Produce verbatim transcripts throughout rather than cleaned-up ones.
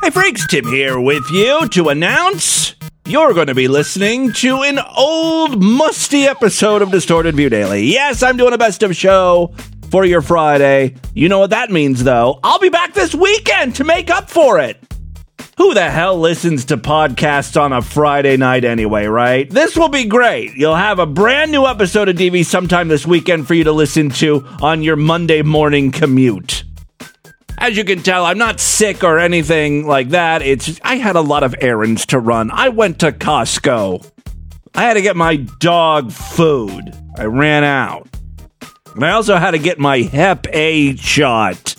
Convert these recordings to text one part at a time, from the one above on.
Hey freaks, Tim here with you to announce you're going to be listening to an old musty episode of Distorted View Daily. Yes, I'm doing a best of show for your Friday. You know what that means though. I'll be back this weekend to make up for it. Who the hell listens to podcasts on a Friday night anyway, right? This will be great. You'll have a brand new episode of D V sometime this weekend for you to listen to on your Monday morning commute. As you can tell, I'm not sick or anything like that. It's just, I had a lot of errands to run. I went to Costco. I had to get my dog food. I ran out. And I also had to get my Hep A shot.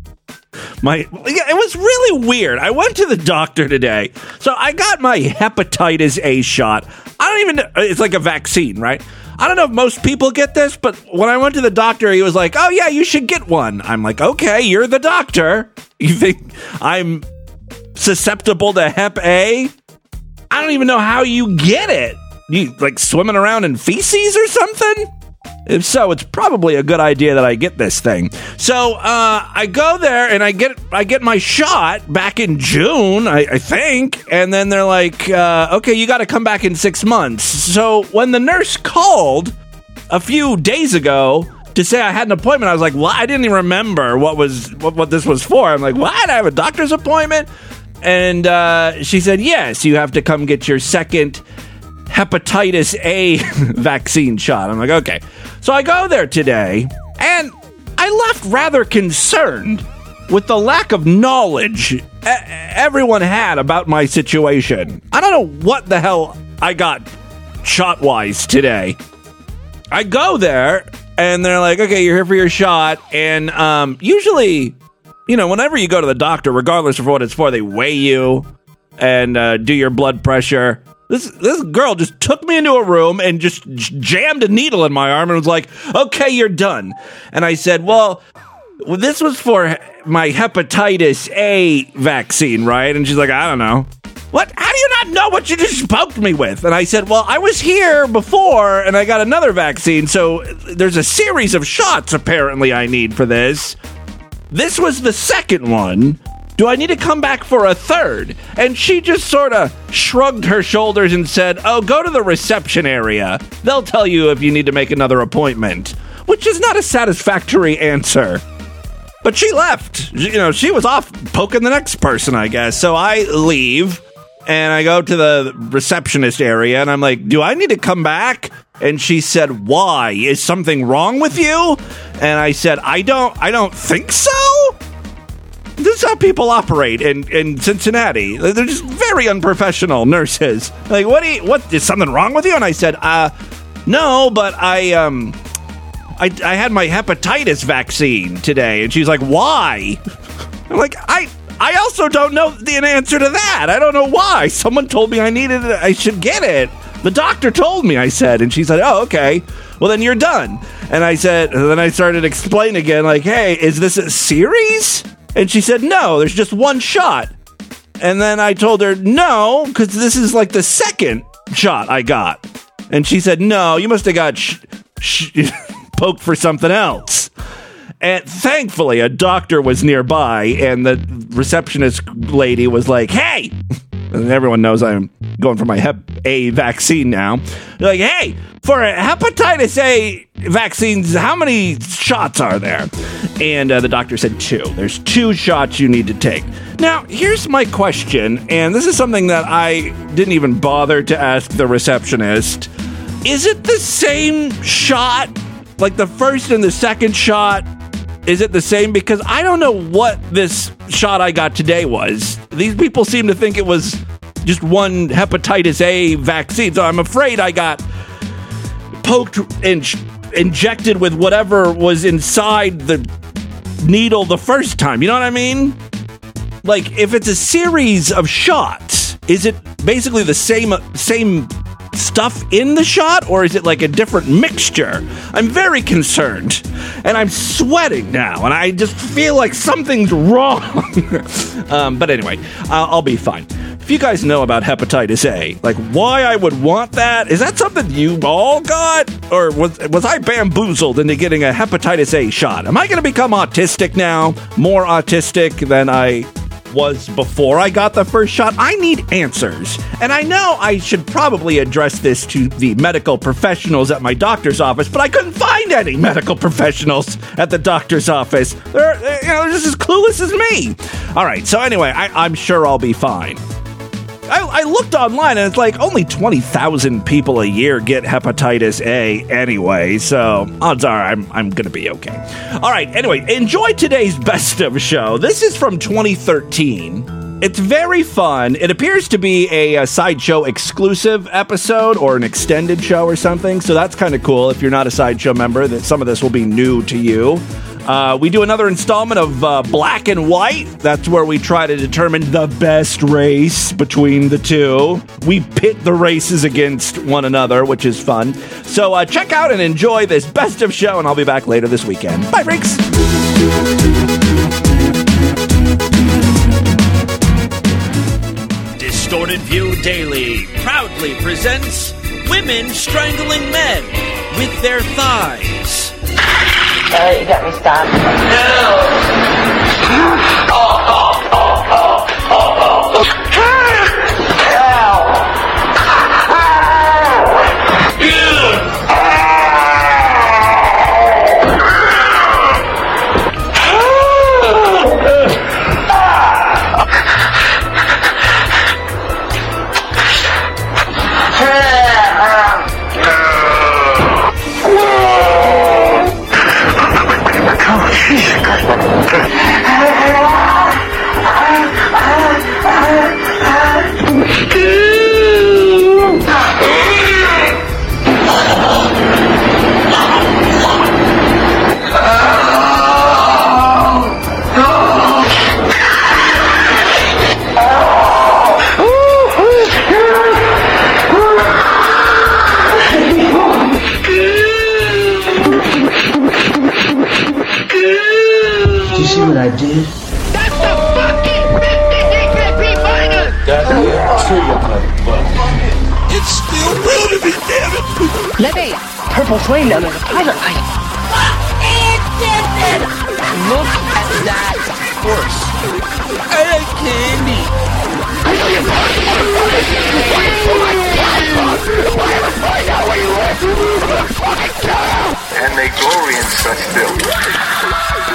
My, it was really weird. I went to the doctor today. So I got my hepatitis A shot. I don't even know. It's like a vaccine, right? I don't know if most people get this, but when I went to the doctor, he was like, oh yeah, you should get one. I'm like, okay, you're the doctor. You think I'm susceptible to Hep A? I don't even know how you get it. You like swimming around in feces or something? If so, it's probably a good idea that I get this thing. So uh, I go there and I get I get my shot back in June, I, I think. And then they're like, uh, okay, you got to come back in six months. So when the nurse called a few days ago to say I had an appointment, I was like, well, I didn't even remember what was what, what this was for. I'm like, what? I have a doctor's appointment? And uh, she said, yes, you have to come get your second hepatitis A vaccine shot. I'm like, okay. So I go there today, and I left rather concerned with the lack of knowledge e- everyone had about my situation. I don't know what the hell I got shot-wise today. I go there, and they're like, okay, you're here for your shot, and um, usually, you know, whenever you go to the doctor, regardless of what it's for, they weigh you and uh, do your blood pressure. This this girl just took me into a room and just j- jammed a needle in my arm and was like, okay, you're done. And I said, well, well, this was for my hepatitis A vaccine, right? And she's like, I don't know. What? How do you not know what you just poked me with? And I said, well, I was here before and I got another vaccine. So there's a series of shots apparently I need for this. This was the second one. Do I need to come back for a third? And she just sort of shrugged her shoulders and said, oh, go to the reception area. They'll tell you if you need to make another appointment, which is not a satisfactory answer. But she left. You know, she was off poking the next person, I guess. So I leave and I go to the receptionist area and I'm like, do I need to come back? And she said, why? Is something wrong with you? And I said, I don't, I don't think so. This is how people operate in, in Cincinnati. They're just very unprofessional nurses. Like, what do you, what, is something wrong with you? And I said, uh, no, but I, um, I, I had my hepatitis vaccine today. And she's like, why? I'm like, I, I also don't know the answer to that. I don't know why. Someone told me I needed it. I should get it. The doctor told me, I said. And she said, oh, okay. Well, then you're done. And I said, and then I started explaining again, like, hey, is this a series? And she said, no, there's just one shot. And then I told her, no, because this is like the second shot I got. And she said, no, you must have got sh- sh- poked for something else. And thankfully, a doctor was nearby, and the receptionist lady was like, hey! And everyone knows I'm going for my Hep A vaccine now. They're like, hey, for a hepatitis A vaccines, how many shots are there? And uh, the doctor said two. There's two shots you need to take. Now, here's my question, and this is something that I didn't even bother to ask the receptionist. Is it the same shot? Like the first and the second shot? Is it the same? Because I don't know what this shot I got today was. These people seem to think it was just one hepatitis A vaccine. So I'm afraid I got poked and sh- injected with whatever was inside the needle the first time. You know what I mean? Like, if it's a series of shots, is it basically the same same stuff in the shot, or is it like a different mixture? I'm very concerned, and I'm sweating now, and I just feel like something's wrong. um, but anyway, uh, I'll be fine. If you guys know about hepatitis A, like why I would want that, is that something you all got? Or was was I bamboozled into getting a hepatitis A shot? Am I going to become autistic now? More autistic than I was before I got the first shot. I need answers. And I know I should probably address this to the medical professionals at my doctor's office, but I couldn't find any medical professionals at the doctor's office. They're, they're you know, just as clueless as me. All right, so anyway, I, I'm sure I'll be fine. I, I looked online, and it's like only twenty thousand people a year get hepatitis A anyway, so odds are I'm, I'm going to be okay. All right, anyway, enjoy today's Best of show. This is from twenty thirteen. It's very fun. It appears to be a, a Sideshow exclusive episode or an extended show or something, so that's kind of cool. If you're not a Sideshow member, that some of this will be new to you. Uh, we do another installment of uh, Black and White. That's where we try to determine the best race between the two. We pit the races against one another, which is fun. So uh, check out and enjoy this Best of show, and I'll be back later this weekend. Bye, freaks! Distorted View Daily proudly presents Women Strangling Men with Their Thighs. Oh, you got me stopped. No! Oh, oh, oh, oh, oh, oh. What I did? That's the fucking fifty secret P-minus! That's the trigger motherfucker. It's still real to me, damn it! Libby, purple flame down there, the pilot light. Look at that horse. I like candy. And they glory in such filth.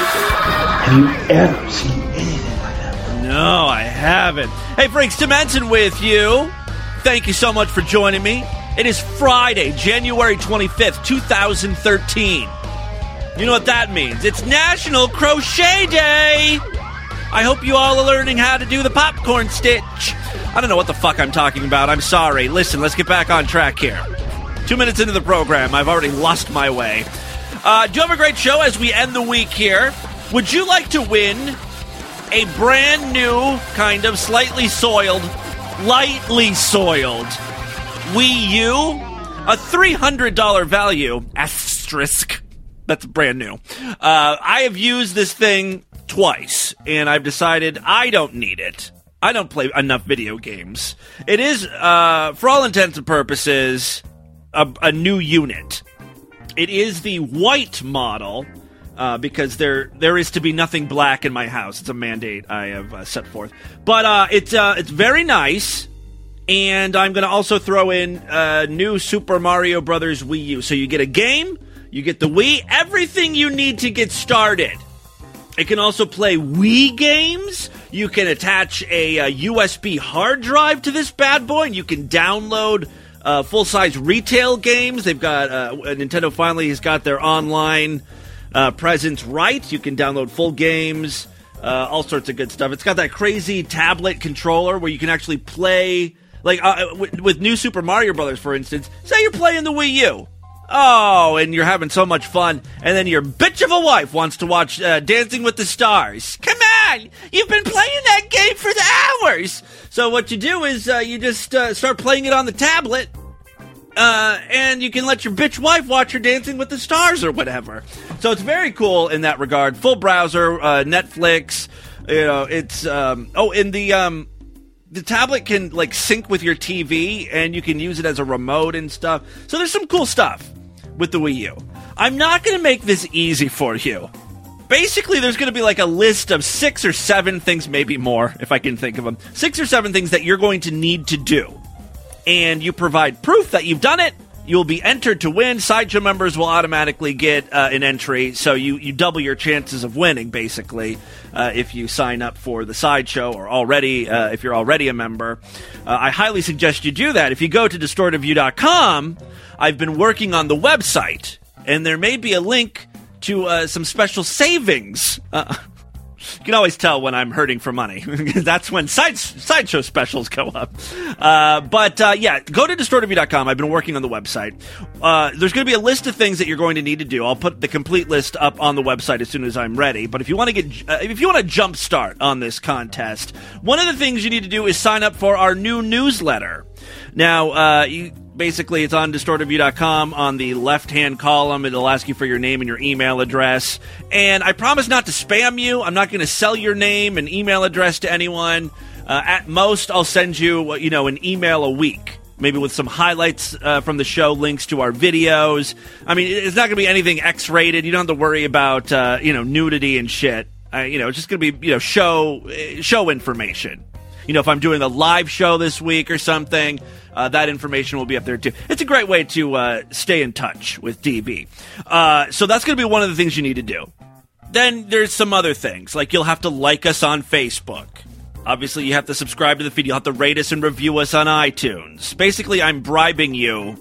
Have you ever seen anything like that? No, I haven't. Hey, Freaks, Tim Henson with you. Thank you so much for joining me. It is Friday, January twenty-fifth, twenty thirteen. You know what that means? It's National Crochet Day! I hope you all are learning how to do the popcorn stitch. I don't know what the fuck I'm talking about. I'm sorry. Listen, let's get back on track here. Two minutes into the program, I've already lost my way. Uh, do you have a great show as we end the week here? Would you like to win a brand new, kind of slightly soiled, lightly soiled Wii U? A three hundred dollars value, asterisk. That's brand new. Uh, I have used this thing twice, and I've decided I don't need it. I don't play enough video games. It is, uh, for all intents and purposes, a, a new unit. It is the white model, uh, because there there is to be nothing black in my house. It's a mandate I have uh, set forth. But uh, it's uh, it's very nice, and I'm going to also throw in uh, new Super Mario Brothers Wii U. So you get a game, you get the Wii, everything you need to get started. It can also play Wii games. You can attach a, a U S B hard drive to this bad boy, and you can download uh, full-size retail games. They've got uh, Nintendo finally has got their online uh, presence right. You can download full games, uh, all sorts of good stuff. It's got that crazy tablet controller where you can actually play, like uh, with, with New Super Mario Brothers, for instance. Say you're playing the Wii U. Oh, and you're having so much fun, and then your bitch of a wife wants to watch uh, Dancing with the Stars. Come on! You've been playing that game for the hours! So what you do is uh, you just uh, start playing it on the tablet, uh, and you can let your bitch wife watch her Dancing with the Stars or whatever. So it's very cool in that regard. Full browser, uh, Netflix, you know, it's, um, oh, and the, um... the tablet can, like, sync with your T V, and you can use it as a remote and stuff. So there's some cool stuff with the Wii U. I'm not going to make this easy for you. basically, there's going to be like a list of six or seven things, maybe more, if I can think of them. Six or seven things that you're going to need to do. And you provide proof that you've done it. You'll be entered to win. Sideshow members will automatically get uh, an entry, so you, you double your chances of winning, basically, uh, if you sign up for the Sideshow or already, uh, if you're already a member. Uh, I highly suggest you do that. If you go to distorted view dot com, I've been working on the website, and there may be a link to uh, some special savings. Uh, you can always tell when I'm hurting for money. That's when side, Sideshow specials go up. Uh, but, uh, yeah, go to distorted view dot com. I've been working on the website. Uh, there's going to be a list of things that you're going to need to do. I'll put the complete list up on the website as soon as I'm ready. But if you want to get, uh, if you want to jump start on this contest, one of the things you need to do is sign up for our new newsletter. Now, uh, you... Basically, it's on distorted view dot com. On the left-hand column, it'll ask you for your name and your email address. And I promise not to spam you. I'm not going to sell your name and email address to anyone. Uh, at most, I'll send you, you know, an email a week, maybe with some highlights uh, from the show, links to our videos. I mean, it's not going to be anything X-rated. You don't have to worry about, uh, you know, nudity and shit. Uh, you know, it's just going to be, you know, show show information. You know, if I'm doing a live show this week or something, uh, that information will be up there too. It's a great way to uh, stay in touch with D V. Uh, so that's going to be one of the things you need to do. Then there's some other things, like you'll have to like us on Facebook. Obviously, you have to subscribe to the feed. You'll have to rate us and review us on iTunes. Basically, I'm bribing you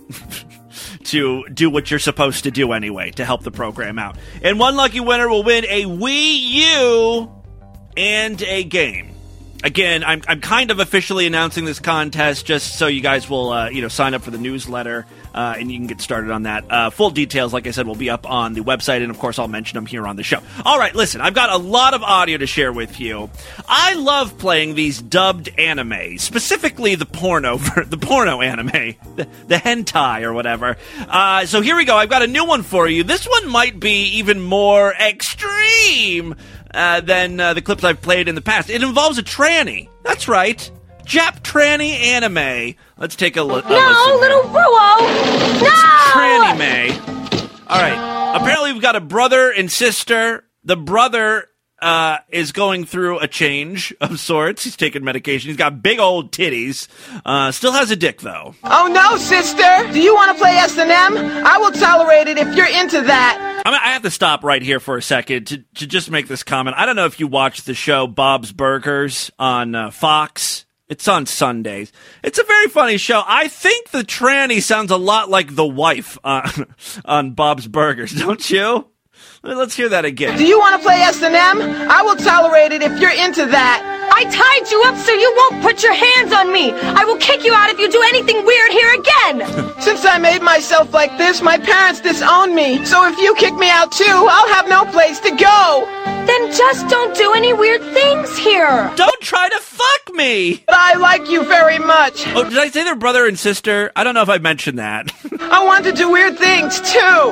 to do what you're supposed to do anyway to help the program out. And one lucky winner will win a Wii U and a game. Again, I'm I'm kind of officially announcing this contest just so you guys will uh, you know sign up for the newsletter uh, and you can get started on that. Uh, full details, like I said, will be up on the website, and of course I'll mention them here on the show. All right, listen, I've got a lot of audio to share with you. I love playing these dubbed animes, specifically the porno the porno anime, the, the hentai or whatever. Uh, so here we go. I've got a new one for you. This one might be even more extreme Uh, than uh, the clips I've played in the past. It involves a tranny. That's right. Jap tranny anime. Let's take a look. No, listen little Ruo! No! Tranny May. All right. Apparently we've got a brother and sister. The brother uh, is going through a change of sorts. He's taking medication. He's got big old titties. Uh, still has a dick, though. Oh, no, sister. Do you want to play S and M? I will tolerate it if you're into that. I mean, I have to stop right here for a second to, to just make this comment. I don't know if you watch the show Bob's Burgers on uh, Fox. It's on Sundays. It's a very funny show. I think the tranny sounds a lot like the wife on, on Bob's Burgers, don't you? Let's hear that again. Do you want to play S and M? I will tolerate it if you're into that. I tied you up so you won't put your hands on me. I will kick you out if you do anything weird here again. Since I made myself like this, my parents disown me. So if you kick me out too, I'll have no place to go. Then just don't do any weird things here. Don't try to fuck me. But I like you very much. Oh, did I say they're brother and sister? I don't know if I mentioned that. I want to do weird things too.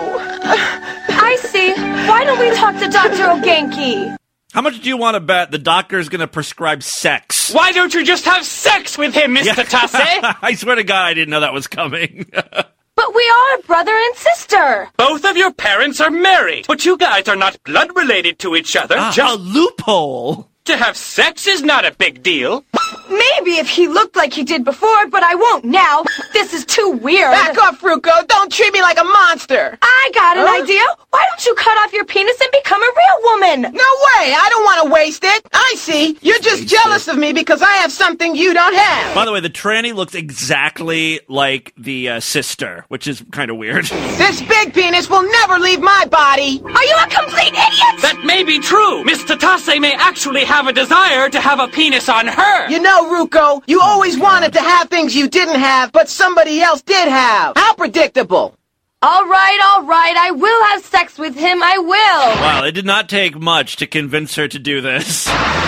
I see. Why don't we talk to Doctor Ogenki? How much do you want to bet the doctor's going to prescribe sex? Why don't you just have sex with him, Mister Yeah. Tase? I swear to God, I didn't know that was coming. But we are brother and sister. Both of your parents are married, but you guys are not blood related to each other. Ah, just a loophole. To have sex is not a big deal. Maybe if he looked like he did before, but I won't now. This is too weird. Back off, Fruko. Don't treat me like a monster. I got an huh? idea. Why don't you cut off your penis and become a real woman? No way. I don't want to waste it. I see. You're just jealous of me because I have something you don't have. By the way, the tranny looks exactly like the uh, sister, which is kind of weird. This big penis will never leave my body. Are you a complete idiot? That may be true. Mister Tase may actually have a desire to have a penis on her. You know, Ruko, you always wanted to have things you didn't have, but somebody else did have. How predictable. All right, all right. I will have sex with him. I will. Wow, it did not take much to convince her to do this.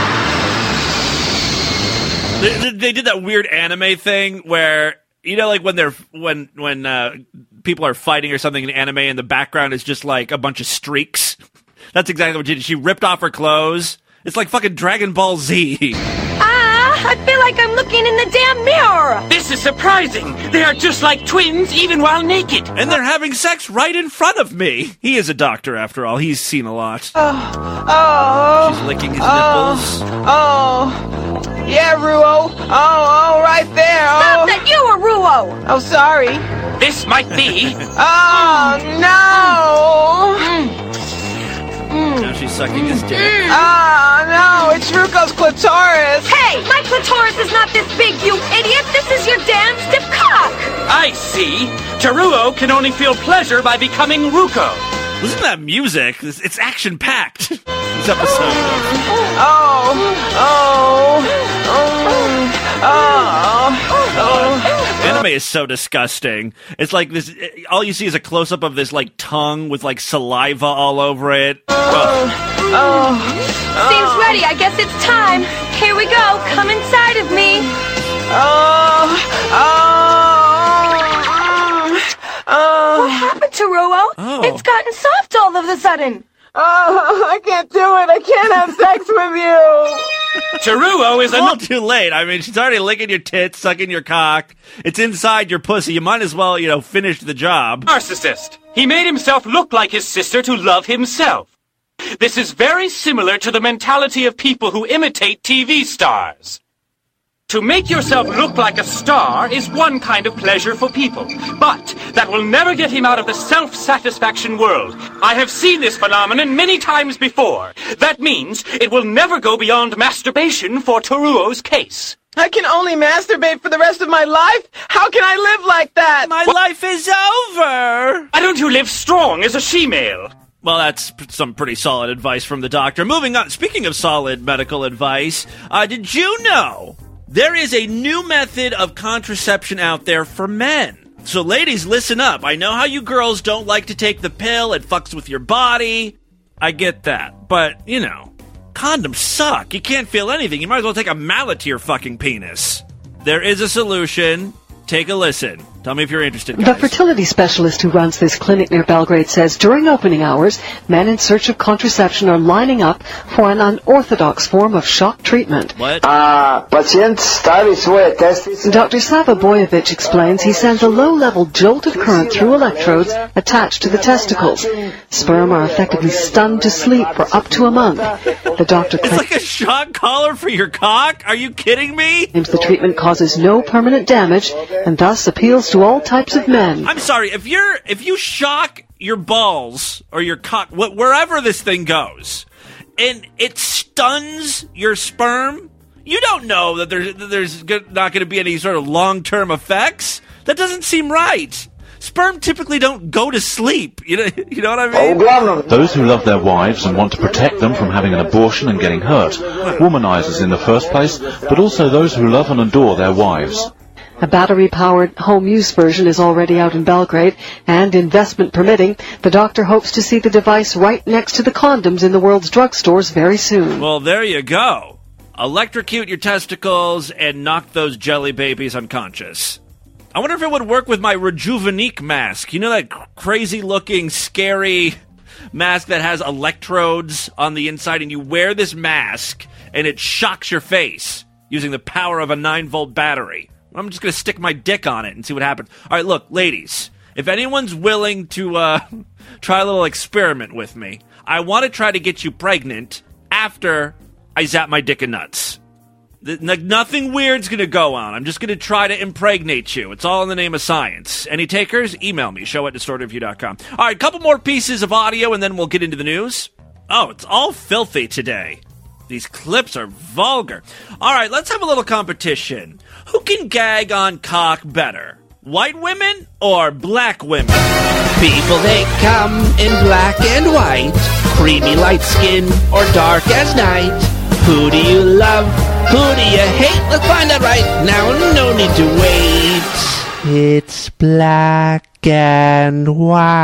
They, they did that weird anime thing where, you know, like when they're when when uh, people are fighting or something in anime, and the background is just like a bunch of streaks. That's exactly what she did. She ripped off her clothes. It's like fucking Dragon Ball Z. Ah, I feel like I'm looking in the damn mirror. This is surprising. They are just like twins, even while naked. And they're having sex right in front of me. He is a doctor, after all. He's seen a lot. Oh, oh. She's licking his oh, nipples. Oh, yeah, Ruo. Oh, oh, right there. Stop Oh, that, you are Ruo. oh, sorry. This might be. Oh, no. Now she's sucking his dick. Oh, no, it's Ruko's clitoris. Hey, my clitoris is not this big, you idiot. This is your damn stiff cock. I see. Teruo can only feel pleasure by becoming Ruko. Listen to that music. It's, it's action-packed. These episodes. Oh, oh, oh, oh, oh. Anime is so disgusting. It's like this. All you see is a close-up of this like tongue with like saliva all over it. Ugh. Seems ready. I guess it's time. Here we go. Come inside of me. Oh, oh, oh. What happened to Ruo? Oh. It's gotten soft all of a sudden. Oh, I can't do it. I can't have sex with you. Teruo is It's a a little too late. I mean, she's already licking your tits, sucking your cock. It's inside your pussy. You might as well, you know, finish the job. narcissist. He made himself look like his sister to love himself. This is very similar to the mentality of people who imitate T V stars. To make yourself look like a star is one kind of pleasure for people, but that will never get him out of the self-satisfaction world. I have seen this phenomenon many times before. That means it will never go beyond masturbation for Teruo's case. I can only masturbate for the rest of my life? How can I live like that? My life is over. Why don't you live strong as a she-male? Well, that's p- some pretty solid advice from the doctor. Moving on. Speaking of solid medical advice, uh, did you know there is a new method of contraception out there for men? So ladies, listen up. I know how you girls don't like to take the pill. It fucks with your body. I get that. But, you know, condoms suck. You can't feel anything. You might as well take a mallet to your fucking penis. There is a solution. Take a listen. Tell me if you're interested, guys. The fertility specialist who runs this clinic near Belgrade says during opening hours, men in search of contraception are lining up for an unorthodox form of shock treatment. What? A pacijent stavi svoje testice. Doctor Sava Bojovic explains he sends a low-level jolted current through electrodes attached to the testicles. Sperm are effectively stunned to sleep for up to a month. The doctor It's like a shock collar for your cock? Are you kidding me? claims the treatment causes no permanent damage and thus appeals to all types of men. I'm sorry, if you're if you shock your balls or your cock, wh- wherever this thing goes, and it stuns your sperm, you don't know that there's that there's go- not going to be any sort of long-term effects. That doesn't seem right. Sperm typically don't go to sleep. You know, you know what I mean? Uglavnom, Those who love their wives and want to protect them from having an abortion and getting hurt. Womanizers in the first place, but also those who love and adore their wives. A battery-powered home-use version is already out in Belgrade, and investment permitting, the doctor hopes to see the device right next to the condoms in the world's drugstores very soon. Well, there you go. Electrocute your testicles and knock those jelly babies unconscious. I wonder if it would work with my Rejuvenique mask. You know that cr- crazy-looking, scary mask that has electrodes on the inside, and you wear this mask, and it shocks your face using the power of a nine-volt battery. I'm just going to stick my dick on it and see what happens. All right, look, ladies, if anyone's willing to uh, try a little experiment with me, I want to try to get you pregnant after I zap my dick and nuts. Th- n- nothing weird's going to go on. I'm just going to try to impregnate you. It's all in the name of science. Any takers? Email me, show at distorted view dot com. All right, a couple more pieces of audio, and then we'll get into the news. Oh, it's all filthy today. These clips are vulgar. All right, let's have a little competition. Who can gag on cock better? White women or black women? People, they come in black and white, creamy light skin or dark as night. Who do you love? Who do you hate? Let's find out right now. No need to wait. It's black and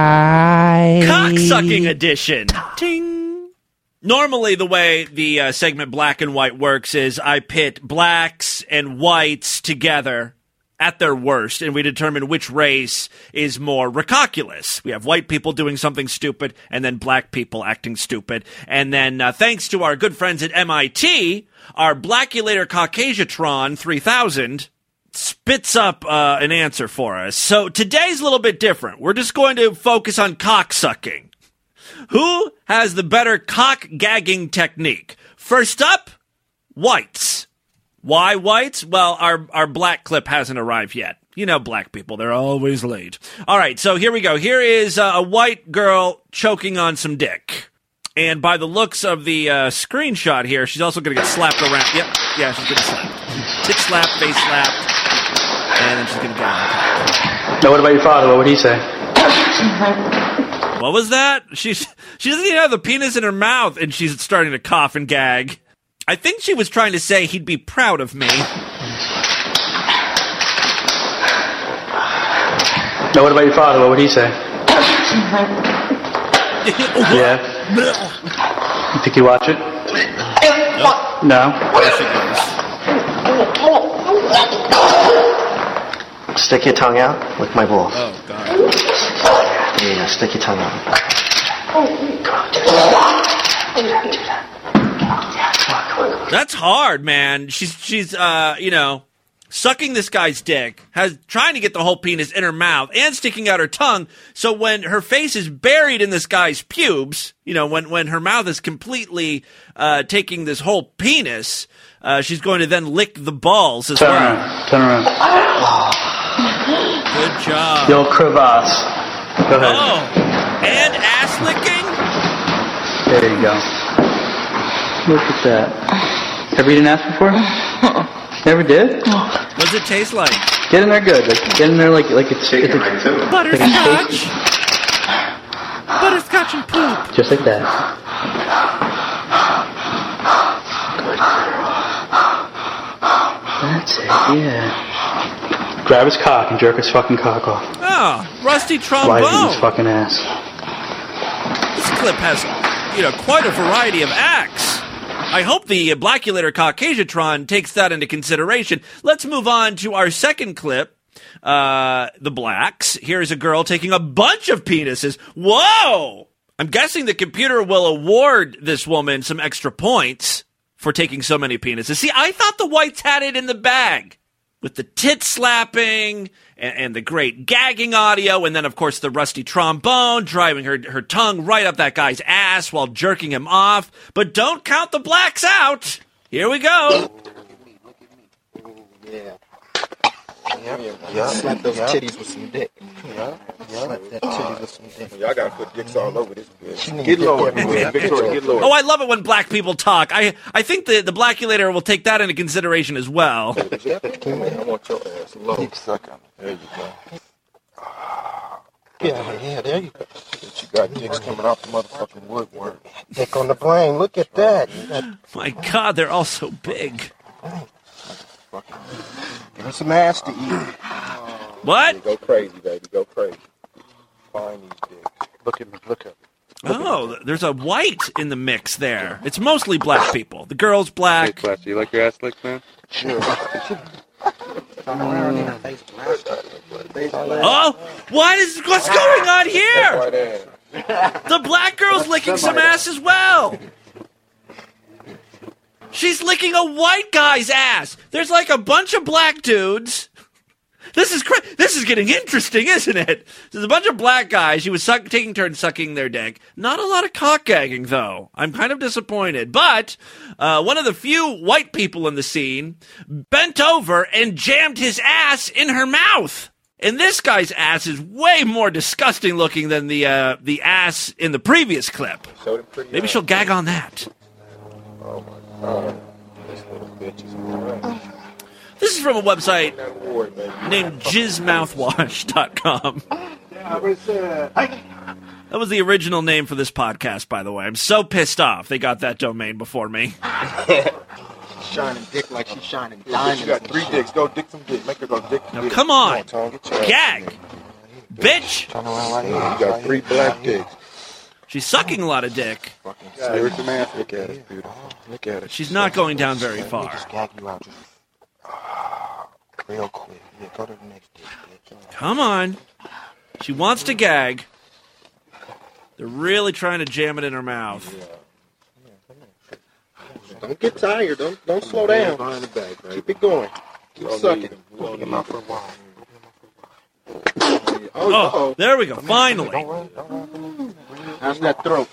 white. Cocksucking edition. Ting. Normally, the way the uh, segment Black and White works is I pit blacks and whites together at their worst, and we determine which race is more rickoculous. We have white people doing something stupid, and then black people acting stupid. And then, uh, thanks to our good friends at M I T, our Blackulator Caucasiatron three thousand spits up uh, an answer for us. So today's a little bit different. We're just going to focus on cocksucking. Who has the better cock-gagging technique? First up, whites. Why whites? Well, our, our black clip hasn't arrived yet. You know black people, they're always late. All right, so here we go. Here is uh, a white girl choking on some dick. And by the looks of the uh, screenshot here, she's also going to get slapped around. Yep, yeah, she's going to slap. Dick slap, face slap, and then she's going to get on. Now, what about your father? What would he say? What was that? She's, she doesn't even have the penis in her mouth, and she's starting to cough and gag. I think she was trying to say he'd be proud of me. Now, what about your father? What would he say? Yeah. You think you watch it? Nope. No? Stick your tongue out. Lick my balls. Oh, God. Yeah, stick your tongue out. That's hard, man. She's, she's, uh, you know, sucking this guy's dick, has trying to get the whole penis in her mouth and sticking out her tongue. So when her face is buried in this guy's pubes, you know, when, when her mouth is completely uh, taking this whole penis, uh, she's going to then lick the balls as Turn well. around. Turn around. Good job. The old crevasse. Go ahead. Oh, and ass licking? There you go. Look at that. Ever eaten ass before? Never did? What does it taste like? Get in there good. Like, get in there like like it's, it's right too. Butterscotch. Butterscotch and poop. Just like that. That's it, yeah. Grab his cock and jerk his fucking cock off. Oh, rusty Slide it in trombone. his fucking ass. This clip has, you know, quite a variety of acts. I hope the Blackulator Caucasiatron takes that into consideration. Let's move on to our second clip, uh, the blacks. Here's a girl taking a bunch of penises. Whoa! I'm guessing the computer will award this woman some extra points for taking so many penises. See, I thought the whites had it in the bag with the tit slapping and, and the great gagging audio, and then, of course, the rusty trombone driving her, her tongue right up that guy's ass while jerking him off. But don't count the blacks out. Here we go. Yeah. Yeah, yeah. Slap those titties with some dick. Yeah, yeah. Slap that titties with some dick. Y'all gotta put dicks all over this bitch. Get lower, man. Victoria, get lower. Oh, I love it when black people talk. I I think the, the Blackulator will take that into consideration as well. I want your ass low. Keep sucking. There you go. Yeah, yeah, there you go. You got dicks coming off the motherfucking woodwork. Dick on the brain. Look at that. My God, they're all so big. Give her some ass to eat. What? Go crazy, baby. Go crazy. Find these dicks. Look at me. Look at me. Oh, there's a white in the mix there. It's mostly black people. The girl's black. Hey, Class, you like your ass licked, man? Sure. Oh, what is what's going on here? The black girl's licking some ass as well. She's licking a white guy's ass. There's like a bunch of black dudes. This is cra- This is getting interesting, isn't it? There's a bunch of black guys. She was suck- taking turns sucking their dick. Not a lot of cock gagging, though. I'm kind of disappointed. But uh, one of the few white people in the scene bent over and jammed his ass in her mouth. And this guy's ass is way more disgusting looking than the uh, the ass in the previous clip. Maybe she'll gag on that. Oh my God. This little bitch is alright. This is from a website named jizz mouthwash dot com. That was the original name for this podcast, by the way. I'm so pissed off they got that domain before me. Shining dick like she's shining Yeah, diamonds. you got three dicks. Go dick some dick. Make her go dick some Now, dick. come on. Tom, get your ass Gag. in there. Bitch. Turn around like You that. got three black dicks. She's sucking a lot of dick. Fucking stare at some ass. Look at it, beautiful. Look at it. She's not going down very far. Just gag you out. Just Real quick. Yeah, go to the next dick, bitch. Come on. She wants to gag. They're really trying to jam it in her mouth. Don't get tired. Don't don't slow down. Behind the back, right? Keep it going. Keep sucking. Open your mouth for a while. Oh, oh, there we go. Finally. How's that throat?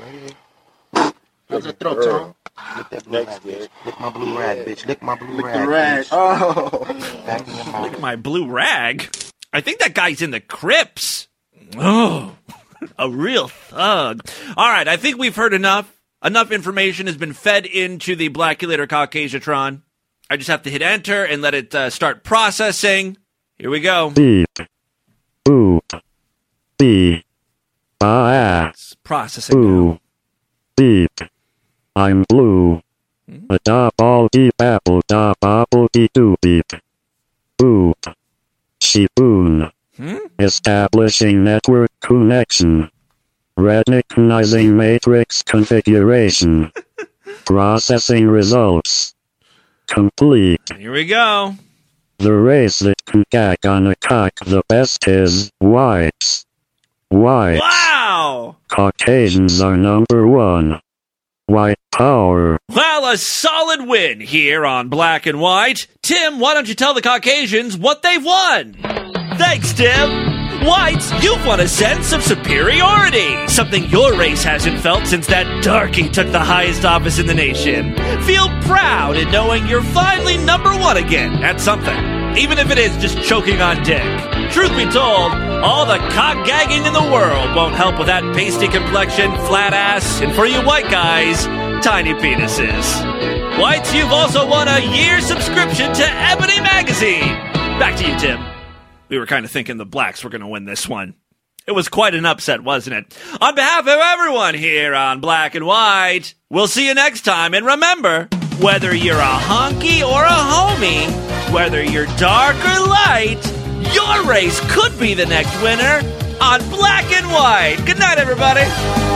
How's that throat, Tom? Lick that blue rag, bitch. Lick my blue rag, bitch. Lick my blue rag. Lick the rag. Oh. Back in your mouth. Lick my blue rag? I think that guy's in the Crips. Oh, a real thug. All right, I think we've heard enough. Enough information has been fed into the Blackulator Caucasiatron. I just have to hit enter and let it uh, start processing. Here we go. Beep. Boop. Beep. Ah. It's processing. Boo. Beep. I'm blue. Hmm? A da ball deep apple da bobble dee doo beep. Boop. Sheepoon. Hmm? Establishing network connection. Recognizing matrix configuration. Processing results. Complete. Here we go. The race that can gag on a cock the best is whites. Whites. Wow! Caucasians are number one. White power. Well, a solid win here on Black and White. Tim, why don't you tell the Caucasians what they've won? Thanks, Tim. Whites, you've won a sense of superiority, something your race hasn't felt since that darky took the highest office in the nation. Feel proud in knowing you're finally number one again at something, even if it is just choking on dick. Truth be told, all the cock gagging in the world won't help with that pasty complexion, flat ass, and for you white guys, tiny penises. Whites, you've also won a year subscription to Ebony Magazine. Back to you, Tim. We were kind of thinking the blacks were going to win this one. It was quite an upset, wasn't it? On behalf of everyone here on Black and White, we'll see you next time. And remember, whether you're a honky or a homie, whether you're dark or light, your race could be the next winner on Black and White. Good night, everybody.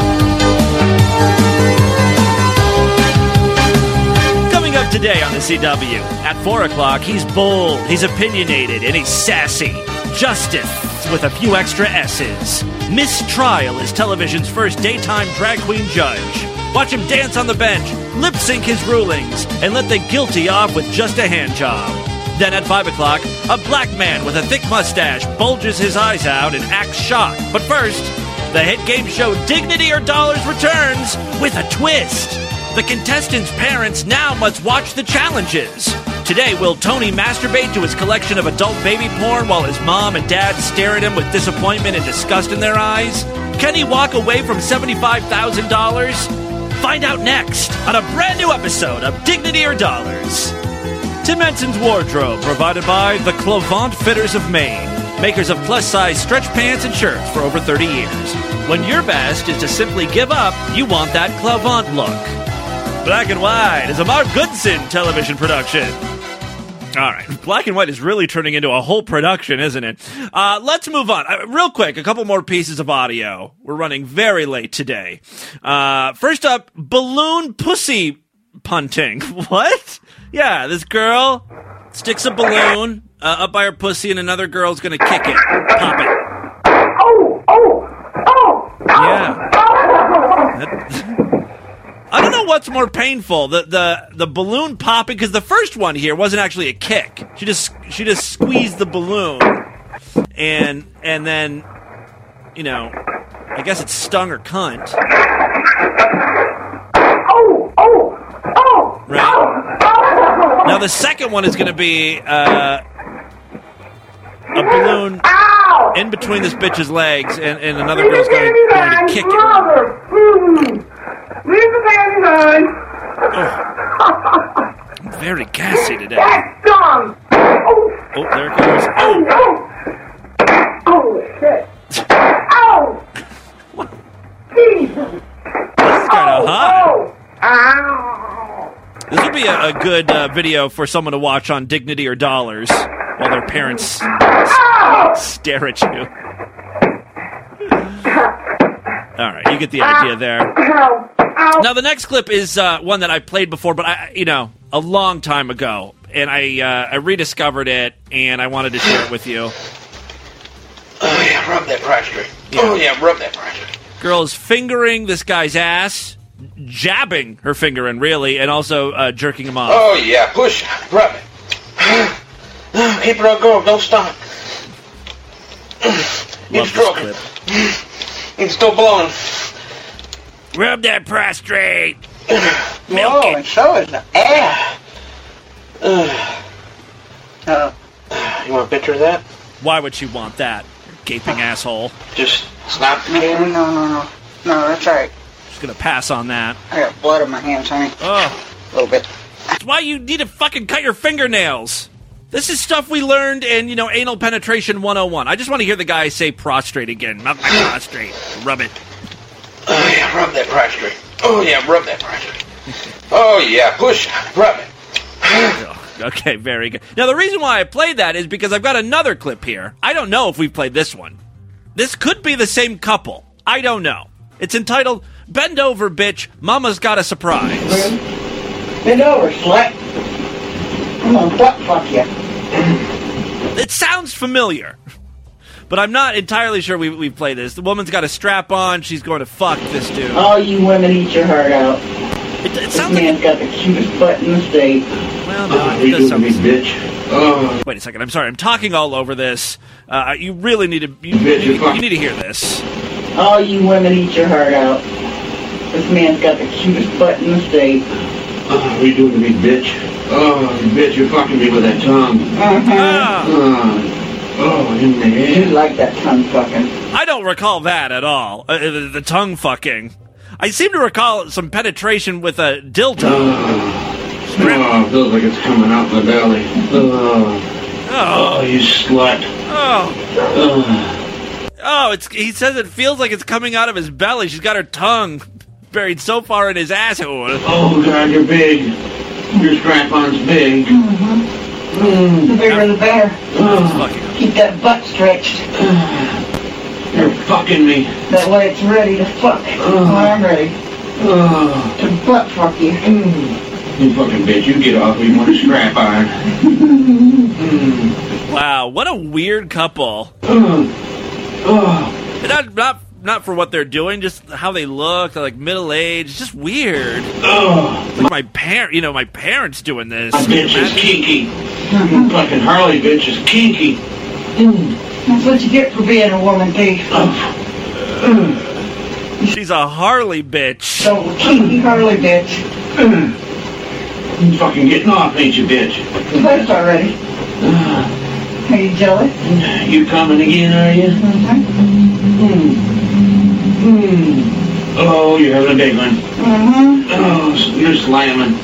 Coming up today on the C W, at four o'clock, he's bold, he's opinionated, and he's sassy. Justice with a few extra S's. Miss Trial is television's first daytime drag queen judge. Watch him dance on the bench, lip-sync his rulings, and let the guilty off with just a hand job. Then at five o'clock, a black man with a thick mustache bulges his eyes out and acts shocked. But first, the hit game show Dignity or Dollars returns with a twist. The contestants' parents now must watch the challenges. Today, will Tony masturbate to his collection of adult baby porn while his mom and dad stare at him with disappointment and disgust in their eyes? Can he walk away from seventy-five thousand dollars? Find out next on a brand new episode of Dignity or Dollars. Tim Henson's wardrobe provided by the Clovant Fitters of Maine, makers of plus-size stretch pants and shirts for over thirty years. When your best is to simply give up, you want that Clovant look. Black and White is a Mark Goodson television production. All right, Black and White is really turning into a whole production, isn't it? Uh, let's move on. Uh, real quick, a couple more pieces of audio. We're running very late today. Uh, first up, balloon pussy punting. What? Yeah, this girl sticks a balloon uh, up by her pussy, and another girl's going to kick it, pop it. Oh, oh, oh, yeah. That, I don't know what's more painful, the the the balloon popping, because the first one here wasn't actually a kick. She just she just squeezed the balloon, and and then, you know, I guess it stung her cunt. Oh, oh, oh. Right. Now the second one is going to be uh, a balloon in between this bitch's legs, and, and another girl's going, going to kick it. Leave the man alone. Oh. I'm very gassy today. That's dumb. Oh, oh there it goes. Oh, oh shit. Oh. What? Jesus. This is kind of oh, hot. Oh. Ow. This would be a, a good uh, video for someone to watch on Dignity or Dollars while their parents s- stare at you. All right, you get the idea there. Now, the next clip is uh, one that I played before, but I, you know, a long time ago. and I uh, I rediscovered it, and I wanted to share it with you. Oh, yeah, rub that prostrate. Yeah. Oh, yeah, rub that prostrate. Girl is fingering this guy's ass, jabbing her finger in, really, and also uh, jerking him off. Oh, yeah, push. Rub it. Keep it on going. Don't stop. Keep stroking. It's still blowing. Rub that prostrate. Milk oh, it. And so is the air. Uh, uh, you want a picture of that? Why would she want that? Gaping asshole. Just stop the camera. No, no, no. No, that's all right. She's gonna pass on that. I got blood on my hands, honey. Oh. A little bit. That's why you need to fucking cut your fingernails. This is stuff we learned in, you know, Anal Penetration one oh one. I just want to hear the guy say prostrate again. Not my prostrate. Rub it. Oh, yeah, rub that prostrate. Oh, yeah, rub that prostrate. Oh, yeah, push. Rub it. Okay, very good. Now, the reason why I played that is because I've got another clip here. I don't know if we've played this one. This could be the same couple. I don't know. It's entitled, Bend Over, Bitch, Mama's Got a Surprise. Bend over, slut. I'm gonna butt fuck you. It sounds familiar, but I'm not entirely sure we, we've played this. The woman's got a strap on. She's going to fuck this dude. All you women eat your heart out. It, it this sounds man's like got the cutest butt in the state. Well, no, oh, it does sound... me, bitch. Oh. Wait a second. I'm sorry. I'm talking all over this. Uh, you really need to. You, bitch, you, you need to hear this. All you women eat your heart out. This man's got the cutest butt in the state. Oh, what are you doing to me, bitch? Oh, bitch, you're fucking me with that tongue. Uh-huh. Oh, oh in the head. You like that tongue fucking. I don't recall that at all. Uh, the, the tongue fucking. I seem to recall some penetration with a dildo. Oh, oh, feels like it's coming out my belly. Oh, oh. oh you slut. Oh. Oh. Oh, it's. He says it feels like it's coming out of his belly. She's got her tongue buried so far in his asshole. Oh, God, you're big. Your strap-on's big. Mm-hmm. Mm. The bigger the better. Oh. Keep that butt stretched. You're fucking me. That way it's ready to fuck. Oh. When I'm ready. Oh. To butt fuck you. Mm. You fucking bitch, you get off. We want a strap on. mm. Wow, what a weird couple. Oh. Oh. Not, not, not for what they're doing, just how they look. They're like middle aged. It's just weird. Oh. Like my parent, you know, my parents doing this. My bitch is kinky. Mm-hmm. Fucking Harley bitch is kinky. Mm. That's what you get for being a woman thief. Oh. She's a Harley bitch. So kinky Harley bitch. Mm. You fucking getting off, ain't you, bitch? That's already. Uh. Are you jealous? You coming again, are you? Mm-hmm. Mm. Mm. Oh, you're having a big one. Mm-hmm. Oh, you're slamming.